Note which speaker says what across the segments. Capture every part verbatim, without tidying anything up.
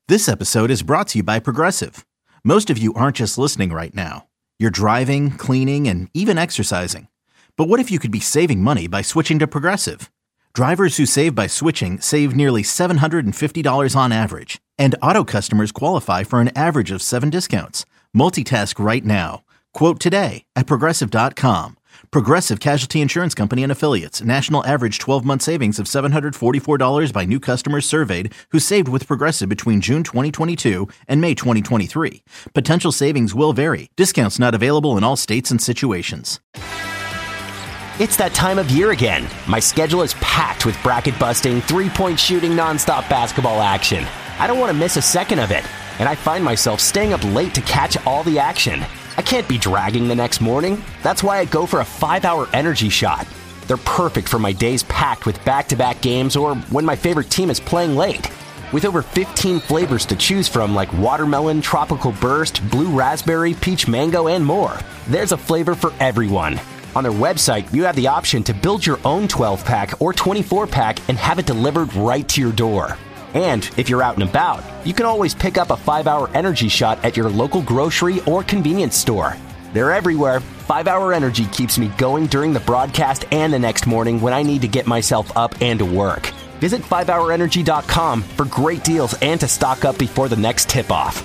Speaker 1: This episode is brought to you by Progressive. Most of you aren't just listening right now. You're driving, cleaning, and even exercising. But what if you could be saving money by switching to Progressive? Drivers who save by switching save nearly seven hundred fifty dollars on average. And auto customers qualify for an average of seven discounts. Multitask right now. Quote today at Progressive dot com. Progressive Casualty Insurance Company and Affiliates. National average twelve-month savings of seven hundred forty-four dollars by new customers surveyed who saved with Progressive between June twenty twenty-two and May twenty twenty-three. Potential savings will vary. Discounts not available in all states and situations.
Speaker 2: It's that time of year again. My schedule is packed with bracket-busting, three-point shooting, nonstop basketball action. I don't want to miss a second of it, and I find myself staying up late to catch all the action. I can't be dragging the next morning. That's why I go for a five-hour energy shot. They're perfect for my days packed with back-to-back games or when my favorite team is playing late. With over fifteen flavors to choose from like watermelon, tropical burst, blue raspberry, peach mango, and more, there's a flavor for everyone. On their website, you have the option to build your own twelve-pack or twenty-four-pack and have it delivered right to your door. And if you're out and about, you can always pick up a five-hour energy shot at your local grocery or convenience store. They're everywhere. five-hour Energy keeps me going during the broadcast and the next morning when I need to get myself up and to work. Visit five hour energy dot com for great deals and to stock up before the next tip-off.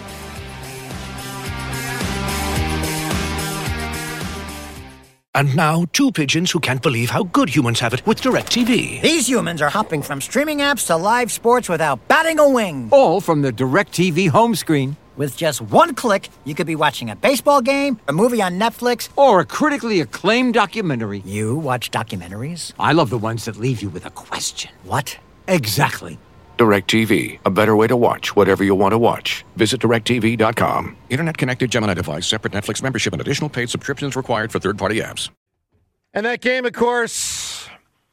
Speaker 3: And now, two pigeons who can't believe how good humans have it with DirecTV.
Speaker 4: These humans are hopping from streaming apps to live sports without batting a wing.
Speaker 5: All from the DirecTV home screen.
Speaker 4: With just one click, you could be watching a baseball game, a movie on Netflix,
Speaker 5: or a critically acclaimed documentary.
Speaker 4: You watch documentaries?
Speaker 5: I love the ones that leave you with a question.
Speaker 4: What?
Speaker 5: Exactly.
Speaker 3: DirecTV, a better way to watch whatever you want to watch. Visit direct T V dot com. Internet-connected Gemini device, separate Netflix membership, and additional paid subscriptions required for third-party apps.
Speaker 6: And that game, of course,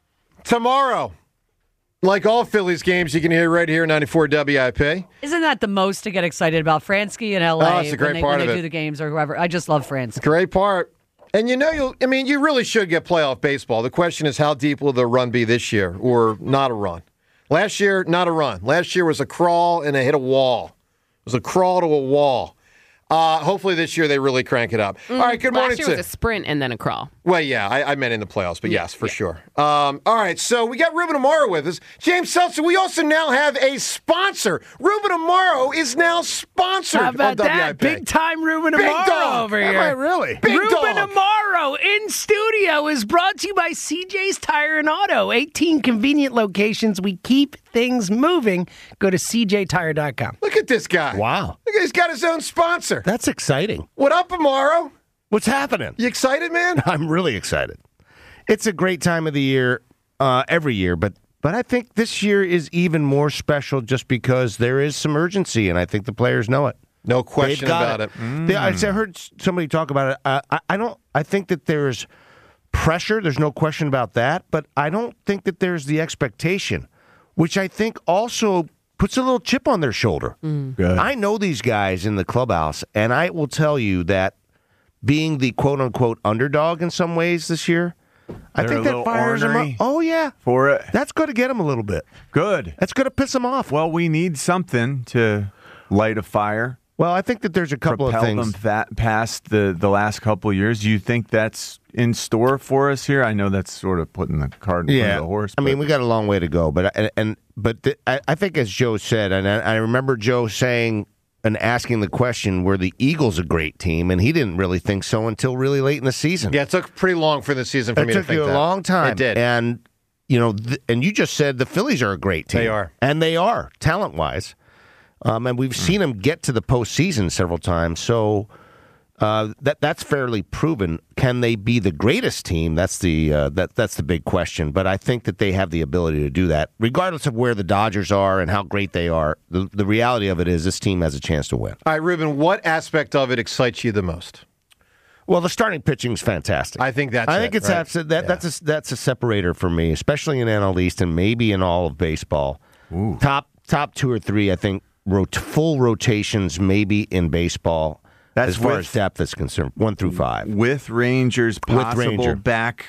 Speaker 6: tomorrow. Like all Phillies games, you can hear right here, ninety-four W I P.
Speaker 7: Isn't that the most to get excited about? Fransky in L A.
Speaker 6: Oh, it's a great
Speaker 7: when they,
Speaker 6: part
Speaker 7: when
Speaker 6: of
Speaker 7: they
Speaker 6: it.
Speaker 7: do the games or whoever. I just love Fransky.
Speaker 6: Great part. And you know, you'll, I mean, you really should get playoff baseball. The question is, how deep will the run be this year, or not a run? Last year, not a run. Last year was a crawl and they hit a wall. It was a crawl to a wall. Uh, hopefully this year they really crank it up.
Speaker 8: Mm,
Speaker 6: all right, good morning.
Speaker 8: Last year
Speaker 6: to,
Speaker 8: was a sprint and then a crawl.
Speaker 6: Well, yeah, I, I meant in the playoffs, but
Speaker 8: Yeah,
Speaker 6: yes, for
Speaker 8: yeah.
Speaker 6: sure. Um, all right, so we got Ruben Amaro with us. James Seltzer, we also now have a sponsor. Ruben Amaro is now sponsored
Speaker 9: How about
Speaker 6: on W I P.
Speaker 9: that? Big time Ruben
Speaker 6: Big
Speaker 9: Amaro
Speaker 6: dog.
Speaker 9: over
Speaker 6: Am
Speaker 9: here.
Speaker 6: I really? Big
Speaker 9: Ruben
Speaker 6: dog.
Speaker 9: Amaro in studio is brought to you by C J's Tire and Auto. eighteen convenient locations. We keep things moving. Go to C J tire dot com.
Speaker 6: Look at this guy.
Speaker 10: Wow.
Speaker 6: Look, he's got his own sponsor.
Speaker 10: That's exciting.
Speaker 6: What up, Amaro?
Speaker 10: What's happening?
Speaker 6: You excited, man?
Speaker 10: I'm really excited. It's a great time of the year, uh, every year, but but I think this year is even more special just because there is some urgency, and I think the players know it.
Speaker 6: No question
Speaker 10: They've got
Speaker 6: about it.
Speaker 10: it. They- I I heard somebody talk about it. Uh, I, I don't. I think that there's pressure. There's no question about that. But I don't think that there's the expectation, which I think also puts a little chip on their shoulder.
Speaker 6: Good.
Speaker 10: I know these guys in the clubhouse, and I will tell you that being the quote-unquote underdog in some ways this year, I
Speaker 11: They're
Speaker 10: think
Speaker 11: a
Speaker 10: that
Speaker 11: little
Speaker 10: fires them up.
Speaker 11: ornery
Speaker 10: Oh, yeah.
Speaker 11: for it.
Speaker 10: That's going to get them a little bit.
Speaker 11: Good.
Speaker 10: That's going to piss them off.
Speaker 11: Well, we need something to light a fire.
Speaker 10: Well, I think that there's a couple
Speaker 11: propel
Speaker 10: of things.
Speaker 11: them fat past the, the last couple of years. Do you think that's in store for us here? I know that's sort of putting the cart in front
Speaker 10: Yeah,
Speaker 11: of the horse.
Speaker 10: I mean,
Speaker 11: but-
Speaker 10: we got a long way to go, but and, and but the, I, I think as Joe said, and I, I remember Joe saying and asking the question, were the Eagles a great team? And he didn't really think so until really late in the season.
Speaker 6: Yeah, it took pretty long for the season for
Speaker 10: it
Speaker 6: me
Speaker 10: took
Speaker 6: to think
Speaker 10: you a
Speaker 6: that.
Speaker 10: long time.
Speaker 6: It did.
Speaker 10: And you know, th- and you just said the Phillies are a great team.
Speaker 6: They are.
Speaker 10: and they are talent wise. Um, and we've seen them get to the postseason several times. So uh, that that's fairly proven. Can they be the greatest team? That's the uh, that that's the big question. But I think that they have the ability to do that, regardless of where the Dodgers are and how great they are. The the reality of it is, this team has a chance to win.
Speaker 6: All right, Ruben, what aspect of it excites you the most?
Speaker 10: Well, the starting pitching is fantastic.
Speaker 6: I think that's
Speaker 10: I think
Speaker 6: it,
Speaker 10: it's
Speaker 6: right?
Speaker 10: abs- that
Speaker 6: Yeah.
Speaker 10: that's a, that's a separator for me, especially in N L East and maybe in all of baseball.
Speaker 11: Ooh.
Speaker 10: Top top two or three, I think, rot- full rotations maybe in baseball.
Speaker 11: That's
Speaker 10: as far
Speaker 11: with-
Speaker 10: as depth is concerned, one through five.
Speaker 11: with Rangers, possible
Speaker 10: Ranger.
Speaker 11: back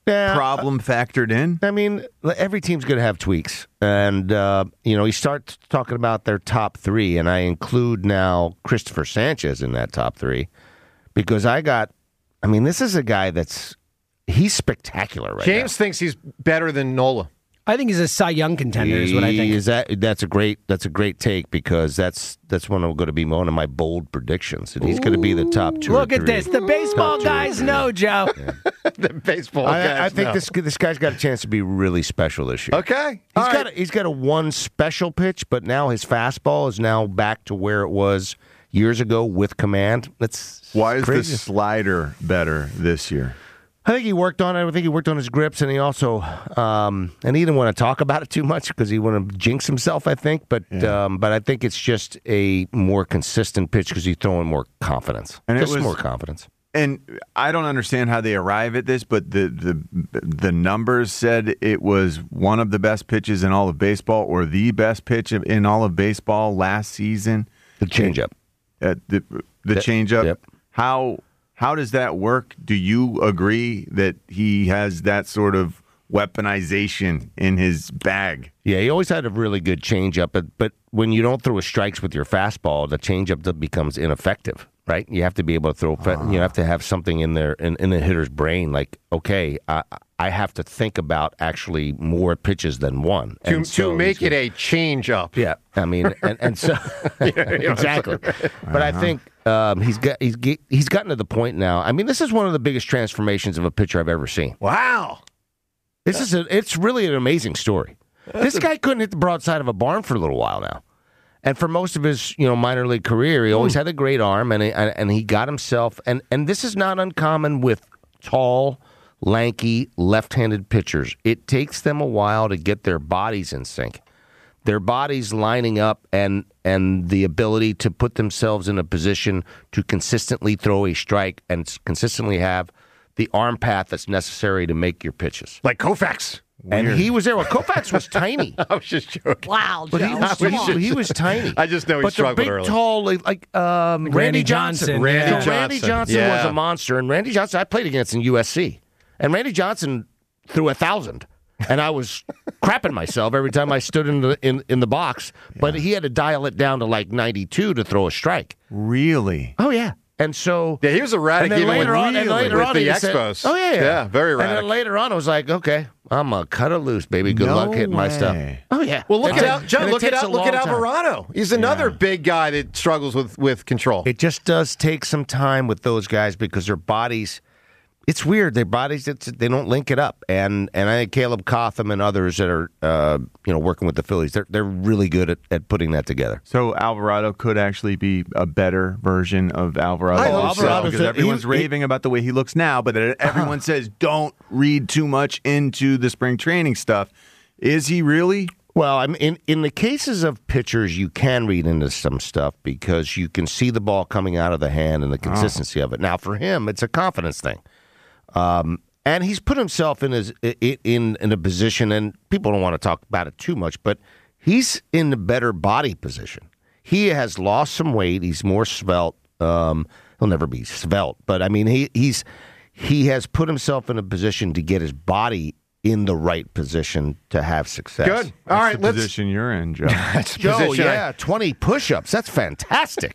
Speaker 10: Yeah,
Speaker 11: problem factored in?
Speaker 10: I mean, every team's going to have tweaks. And, uh, you know, you start talking about their top three, and I include now Christopher Sanchez in that top three because I got, I mean, this is a guy that's, he's spectacular right
Speaker 6: James
Speaker 10: now.
Speaker 6: thinks he's better than Nola.
Speaker 9: I think he's a Cy Young contender, is what I think.
Speaker 10: Is that that's a great that's a great take because that's that's one of going to be one of my bold predictions. And he's going to be the top two.
Speaker 9: Look
Speaker 10: or
Speaker 9: at
Speaker 10: three.
Speaker 9: this. The baseball guys know, Joe.
Speaker 10: Yeah.
Speaker 6: The baseball
Speaker 10: I,
Speaker 6: guys
Speaker 10: I think
Speaker 6: know.
Speaker 10: this this guy's got a chance to be really special this year.
Speaker 6: Okay,
Speaker 10: he's
Speaker 6: All
Speaker 10: got
Speaker 6: right.
Speaker 10: a, he's got a one special pitch, but now his fastball is now back to where it was years ago with command. That's
Speaker 11: Why is
Speaker 10: crazy.
Speaker 11: the slider better this year?
Speaker 10: I think he worked on it. I think he worked on his grips, and he also, um, and he didn't want to talk about it too much because he wanted to jinx himself. I think, but
Speaker 11: Yeah.
Speaker 10: um, but I think it's just a more consistent pitch because he's throwing more confidence,
Speaker 11: And it
Speaker 10: just
Speaker 11: was-
Speaker 10: more confidence.
Speaker 11: And I don't understand how they arrive at this, but the, the the numbers said it was one of the best pitches in all of baseball, or the best pitch in all of baseball last season.
Speaker 10: The changeup,
Speaker 11: uh, the the
Speaker 10: Yep.
Speaker 11: changeup.
Speaker 10: Yep.
Speaker 11: How how does that work? Do you agree that he has that sort of weaponization in his bag?
Speaker 10: Yeah, he always had a really good changeup, but but when you don't throw strikes with your fastball, the changeup becomes ineffective. Right, you have to be able to throw.
Speaker 11: Ah.
Speaker 10: You have to have something in there in, in the hitter's brain, like okay, I, I have to think about actually more pitches than one
Speaker 6: to,
Speaker 10: And so
Speaker 6: to make
Speaker 10: he's
Speaker 6: it a change up.
Speaker 10: Yeah, I mean, and, and so exactly. But I think um, he's got he's ge- he's gotten to the point now. I mean, this is one of the biggest transformations of a pitcher I've ever seen.
Speaker 6: Wow,
Speaker 10: This is a it's really an amazing story. This guy couldn't hit the broadside of a barn for a little while now. And for most of his, you know, minor league career, he always had a great arm, and he, and he got himself. And, and this is not uncommon with tall, lanky, left-handed pitchers. It takes them a while to get their bodies in sync, their bodies lining up, and and the ability to put themselves in a position to consistently throw a strike and s- consistently have the arm path that's necessary to make your pitches.
Speaker 6: like Koufax.
Speaker 10: And he was there. Well, Koufax was tiny.
Speaker 6: I was just joking.
Speaker 7: Wow,
Speaker 10: But he
Speaker 7: Joe.
Speaker 10: was,
Speaker 6: I was
Speaker 10: he,
Speaker 6: just-
Speaker 10: he was tiny.
Speaker 6: I just know he
Speaker 10: but
Speaker 6: struggled
Speaker 10: the big,
Speaker 6: early.
Speaker 10: tall, like, like um, Randy,
Speaker 9: Randy
Speaker 10: Johnson.
Speaker 9: Johnson,
Speaker 6: Randy
Speaker 9: yeah.
Speaker 10: So Randy
Speaker 6: Johnson,
Speaker 10: Johnson
Speaker 6: yeah.
Speaker 10: was a monster, and Randy Johnson I played against in U S C, and Randy Johnson threw a thousand, and I was crapping myself every time I stood in the in, in the box. But he had to dial it down to like ninety-two to throw a strike.
Speaker 11: Really?
Speaker 10: Oh yeah. And so,
Speaker 6: Yeah, he was erratic
Speaker 10: and then
Speaker 6: even
Speaker 10: later
Speaker 6: with,
Speaker 10: on, and later
Speaker 6: with
Speaker 10: on,
Speaker 6: the
Speaker 10: he said-
Speaker 6: Expos.
Speaker 10: oh yeah, yeah,
Speaker 6: yeah, very
Speaker 10: And
Speaker 6: erratic.
Speaker 10: then later on, I was like, okay, I'm gonna cut it loose, baby. Good
Speaker 11: No
Speaker 10: luck hitting my stuff.
Speaker 11: way.
Speaker 10: Oh yeah.
Speaker 6: Well, look
Speaker 10: And
Speaker 6: at
Speaker 10: it-
Speaker 6: Al, John.
Speaker 10: and it
Speaker 6: Look at
Speaker 10: takes
Speaker 6: Al,
Speaker 10: a
Speaker 6: look at
Speaker 10: long time.
Speaker 6: Alvarado. He's another
Speaker 11: Yeah.
Speaker 6: big guy that struggles with with control.
Speaker 10: It just does take some time with those guys because their bodies. It's weird. Their bodies, it's, they don't link it up, and and I think Caleb Cotham and others that are uh, you know working with the Phillies, they're they're really good at, at putting that together.
Speaker 11: So Alvarado could actually be a better version of Alvarado.
Speaker 6: I hope
Speaker 11: himself,
Speaker 6: so.
Speaker 11: because
Speaker 10: Alvarado's a-
Speaker 11: everyone's
Speaker 10: he-
Speaker 11: raving about the way he looks now, but everyone says don't read too much into the spring training stuff. Is he really?
Speaker 10: Well, I mean, in in the cases of pitchers, you can read into some stuff because you can see the ball coming out of the hand and the consistency of it. Now, for him, it's a confidence thing. Um, and he's put himself in his in in a position, and people don't want to talk about it too much, but he's in a better body position. He has lost some weight. He's more svelte. Um, he'll never be svelte, but I mean, he he's he has put himself in a position to get his body in the right position to have success.
Speaker 6: Good. All right,
Speaker 11: the
Speaker 6: let's.
Speaker 11: position you're in, Joe.
Speaker 6: That's the
Speaker 10: Joe,
Speaker 6: position I-
Speaker 10: yeah, twenty push-ups. That's fantastic.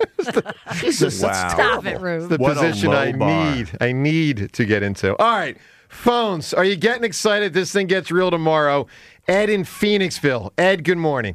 Speaker 10: Jesus,
Speaker 11: Wow.
Speaker 10: that's
Speaker 7: Stop
Speaker 10: terrible.
Speaker 7: it, Rube.
Speaker 6: the
Speaker 11: What a
Speaker 6: position
Speaker 11: low
Speaker 6: I
Speaker 11: bar.
Speaker 6: need. I need to get into. All right, phones. Are you getting excited? This thing gets real tomorrow. Ed in Phoenixville. Ed, good morning.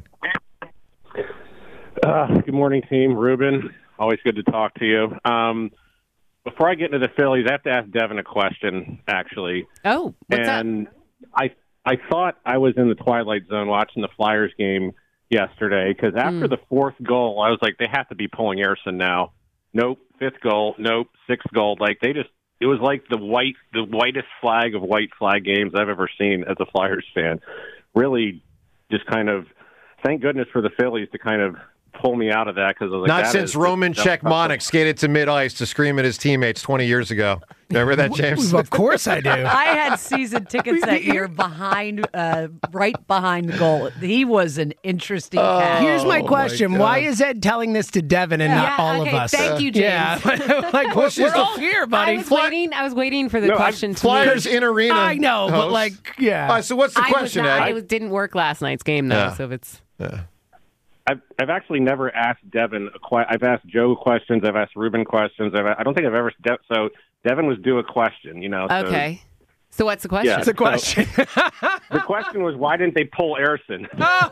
Speaker 8: Uh, good morning, team. Ruben, always good to talk to you. Um, before I get into the Phillies, I have to ask Devin a question, actually.
Speaker 7: Oh, what's
Speaker 8: and I I thought I was in the twilight zone watching the Flyers game yesterday because after
Speaker 7: Mm.
Speaker 8: the fourth goal, I was like, they have to be pulling Ersson now. Nope. Fifth goal. Nope. Sixth goal. Like they just. It was like the white, the whitest flag of white flag games I've ever seen as a Flyers fan. Really, just kind of. Thank goodness for the Phillies to kind of pull me out of that because I was like,
Speaker 6: Not
Speaker 8: that
Speaker 6: since
Speaker 8: is-
Speaker 6: Roman
Speaker 8: that's-
Speaker 6: Czechmonic skated to mid-ice to scream at his teammates twenty years ago. Remember that, James?
Speaker 9: Of course I do.
Speaker 7: I had season tickets that year behind, uh, right behind the goal. He was an interesting
Speaker 6: Oh,
Speaker 7: cat.
Speaker 9: Here's my question.
Speaker 6: God.
Speaker 9: Why is Ed telling this to Devin and not
Speaker 12: Yeah,
Speaker 9: all
Speaker 12: okay,
Speaker 9: of us?
Speaker 12: thank you, James.
Speaker 9: Yeah, like, we're, we're all here,
Speaker 12: I
Speaker 9: buddy.
Speaker 12: was waiting. I was waiting for the
Speaker 8: No, I-
Speaker 12: question to
Speaker 6: Flyers
Speaker 12: me.
Speaker 6: in arena.
Speaker 9: I know, but
Speaker 6: host.
Speaker 9: like, yeah.
Speaker 6: All right, so what's the
Speaker 12: I
Speaker 6: question,
Speaker 12: was not,
Speaker 6: Ed?
Speaker 12: I was, didn't work last night's game though,
Speaker 6: Yeah.
Speaker 12: so if it's
Speaker 8: I've I've actually never asked Devin a que- I've asked Joe questions. I've asked Ruben questions. I've, I don't think I've ever. De- so Devin was due a question. You know. So,
Speaker 12: okay. So what's the question?
Speaker 8: Yeah.
Speaker 9: It's a question.
Speaker 8: The question was, why didn't they pull Airson?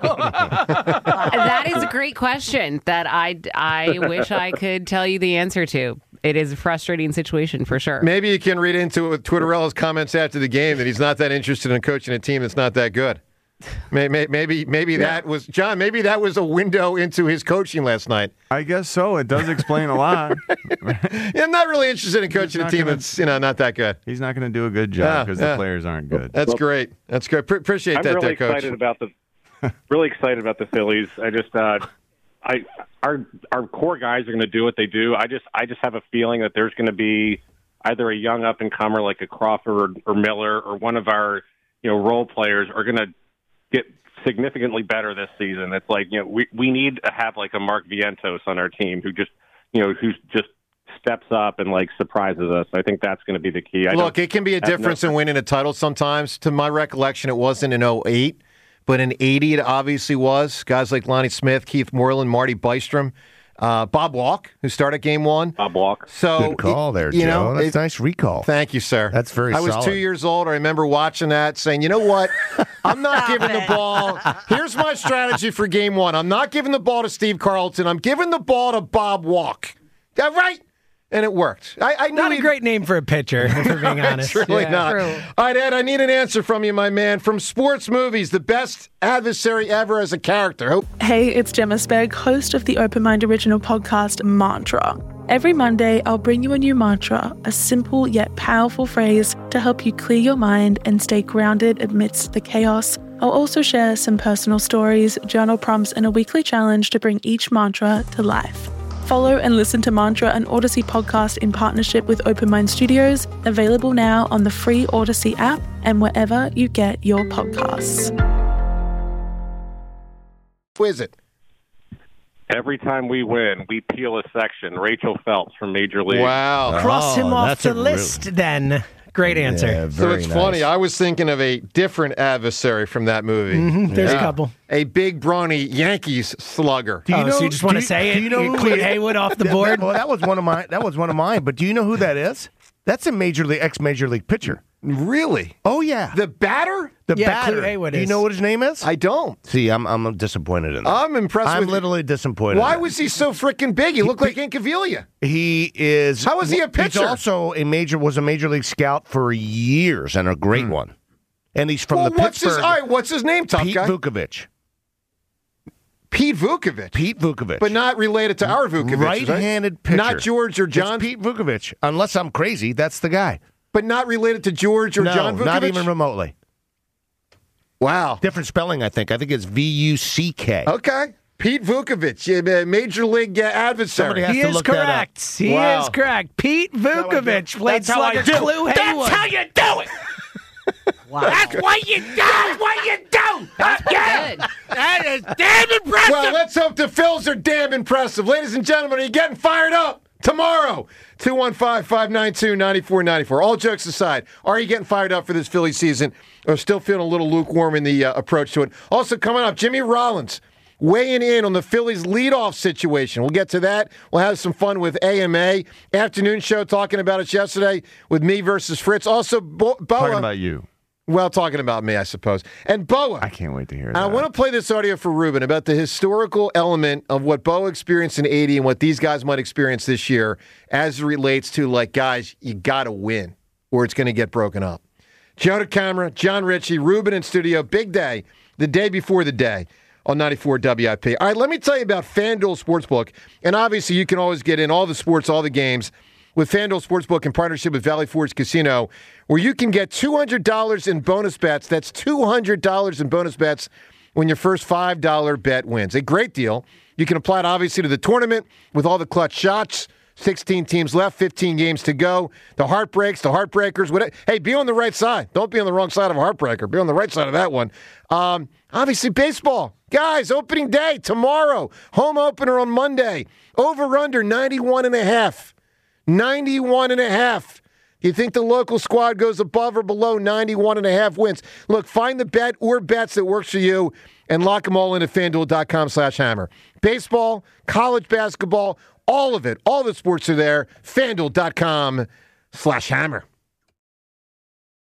Speaker 12: That is a great question that I, I wish I could tell you the answer to. It is a frustrating situation for sure.
Speaker 6: Maybe you can read into it with Twitterella's comments after the game that he's not that interested in coaching a team that's not that good. Maybe, maybe, maybe that was John. Maybe that was a window into his coaching last night.
Speaker 11: I guess so. It does explain a lot.
Speaker 6: Yeah, I'm not really interested in coaching a
Speaker 11: not
Speaker 6: team
Speaker 11: gonna-
Speaker 6: that's you know not that good.
Speaker 11: He's not going to do a good
Speaker 6: Yeah,
Speaker 11: job because
Speaker 6: yeah.
Speaker 11: the players aren't good.
Speaker 6: That's great. That's great. Pre- appreciate
Speaker 8: I'm
Speaker 6: that,
Speaker 8: really
Speaker 6: there, Coach.
Speaker 8: excited about the really excited about the Phillies. I just uh, I our our core guys are going to do what they do. I just I just have a feeling that there's going to be either a young up and comer like a Crawford or, or Miller or one of our you know role players are going to get significantly better this season. It's like you know we we need to have like a Mark Vientos on our team who just you know who's just steps up and like surprises us. I think that's going to be the key. I
Speaker 6: Look,
Speaker 8: don't
Speaker 6: it can be a
Speaker 8: have no-
Speaker 6: difference in winning a title sometimes. To my recollection, it wasn't in oh eight, but in eighty it obviously was. Guys like Lonnie Smith, Keith Moreland, Marty Bystrom, uh, Bob Walk, who started game one.
Speaker 8: Bob Walk.
Speaker 6: So
Speaker 10: Good call there,
Speaker 6: you
Speaker 10: Joe.
Speaker 6: know,
Speaker 10: That's
Speaker 6: it-
Speaker 10: a nice recall.
Speaker 6: Thank you, sir.
Speaker 10: That's very
Speaker 6: I was
Speaker 10: solid.
Speaker 6: two years old. I remember watching that, saying, you know what? I'm not giving the ball. Here's my strategy for game one. I'm not giving the ball to Steve Carlton. I'm giving the ball to Bob Walk. Yeah, right? And it worked. I, I knew
Speaker 9: Not a
Speaker 6: he'd-
Speaker 9: great name for a pitcher, if we're being honest.
Speaker 6: It's really
Speaker 9: Yeah.
Speaker 6: not.
Speaker 7: True.
Speaker 6: All right, Ed, I need an answer from you, my man. From sports movies, the best adversary ever as a character. Hope.
Speaker 13: Hey, it's Gemma Spegg, host of the Open Mind original podcast, Mantra. Every Monday, I'll bring you a new mantra, a simple yet powerful phrase to help you clear your mind and stay grounded amidst the chaos. I'll also share some personal stories, journal prompts, and a weekly challenge to bring each mantra to life. Follow and listen to Mantra, an Odyssey podcast in partnership with Open Mind Studios, available now on the free Odyssey app and wherever you get your podcasts.
Speaker 6: Who is it?
Speaker 8: Every time we win, we peel a section. Rachel Phelps from Major League.
Speaker 6: Wow.
Speaker 9: Cross him
Speaker 10: Oh,
Speaker 9: off
Speaker 10: that's
Speaker 9: the
Speaker 10: a real-
Speaker 9: list then. Great answer.
Speaker 10: Yeah,
Speaker 6: So
Speaker 10: very
Speaker 6: it's
Speaker 10: nice.
Speaker 6: funny. I was thinking of a different adversary from that movie.
Speaker 9: Mhm, there's a
Speaker 6: Yeah.
Speaker 9: couple.
Speaker 6: A big, brawny Yankees slugger.
Speaker 9: Do you oh, know, so you just want to say it?
Speaker 10: Do you know who
Speaker 9: Clean
Speaker 10: it is?
Speaker 9: Haywood off the
Speaker 10: That-
Speaker 9: board?
Speaker 10: that- well, that was one of mine. That was one of mine. But do you know who that is? That's a major league, ex-major league pitcher.
Speaker 6: Really?
Speaker 10: Oh yeah,
Speaker 6: The batter?
Speaker 10: the
Speaker 9: Yeah,
Speaker 10: batter.
Speaker 9: Cleo Haywood
Speaker 10: Do you
Speaker 9: is.
Speaker 10: know what his name is?
Speaker 6: I don't.
Speaker 10: See, I'm I'm disappointed in that.
Speaker 6: I'm impressed
Speaker 10: I'm
Speaker 6: with
Speaker 10: literally disappointed.
Speaker 6: Why
Speaker 10: in that.
Speaker 6: was he so freaking big? He looked like Incaviglia.
Speaker 10: He is.
Speaker 6: How was he a pitcher?
Speaker 10: He's also a major was a major league scout for years and a great one. And he's from
Speaker 6: Well,
Speaker 10: the
Speaker 6: what's his,
Speaker 10: Pittsburgh.
Speaker 6: all right, what's his name, tough
Speaker 10: Pete
Speaker 6: guy?
Speaker 10: Vukovich.
Speaker 6: Pete Vukovich.
Speaker 10: Pete Vukovich.
Speaker 6: But not related to our Vukovich,
Speaker 10: right-handed
Speaker 6: right?
Speaker 10: pitcher.
Speaker 6: Not George or John.
Speaker 10: It's Pete Vukovich. Unless I'm crazy, that's the guy.
Speaker 6: But not related to George or
Speaker 10: no,
Speaker 6: John Vukovich?
Speaker 10: not even remotely.
Speaker 6: Wow.
Speaker 10: Different spelling, I think. I think it's V U C K.
Speaker 6: Okay. Pete Vukovich, uh, Major League uh, adversary.
Speaker 10: Somebody has
Speaker 9: He
Speaker 10: to
Speaker 9: is
Speaker 10: look that up.
Speaker 9: correct. He
Speaker 6: Wow.
Speaker 9: is correct. Pete Vukovich played
Speaker 10: That's how I
Speaker 9: slugger
Speaker 10: do.
Speaker 9: Cleo
Speaker 10: That's
Speaker 9: Haywood.
Speaker 10: how you do it.
Speaker 7: Wow.
Speaker 10: That's what you do. That's what you do.
Speaker 12: That's pretty good.
Speaker 10: That is damn impressive.
Speaker 6: Well, let's hope the Phils are damn impressive. Ladies and gentlemen, are you getting fired up? Tomorrow, two one five, five nine two, nine four nine four. All jokes aside, are you getting fired up for this Philly season or still feeling a little lukewarm in the uh, approach to it? Also coming up, Jimmy Rollins weighing in on the Phillies leadoff situation. We'll get to that. We'll have some fun with A M A. Afternoon show talking about it yesterday with me versus Fritz. Also, Bo- Boa.
Speaker 11: Talking about you.
Speaker 6: Well, talking about me, I suppose. And Boa.
Speaker 11: I can't wait to hear
Speaker 6: And
Speaker 11: that.
Speaker 6: I want to play this audio for Ruben about the historical element of what Bo experienced in eighty and what these guys might experience this year as it relates to, like, guys, you got to win or it's going to get broken up. Joe DeCamara, John Ritchie, Ruben in studio. Big day, the day before the day on ninety-four W I P. All right, let me tell you about FanDuel Sportsbook. And obviously, you can always get in all the sports, all the games with FanDuel Sportsbook in partnership with Valley Forge Casino, where you can get two hundred dollars in bonus bets. That's two hundred dollars in bonus bets when your first five dollar bet wins. A great deal. You can apply it, obviously, to the tournament with all the clutch shots, sixteen teams left, fifteen games to go. The heartbreaks, the heartbreakers. Whatever. Hey, be on the right side. Don't be on the wrong side of a heartbreaker. Be on the right side of that one. Um, obviously, baseball. Guys, opening day tomorrow. Home opener on Monday. Over-under ninety-one and a half. ninety-one and a half. Do you think the local squad goes above or below ninety-one and a half wins? Look, find the bet or bets that works for you and lock them all in at FanDuel.com slash hammer. Baseball, college basketball, all of it, all the sports are there. FanDuel.com slash hammer.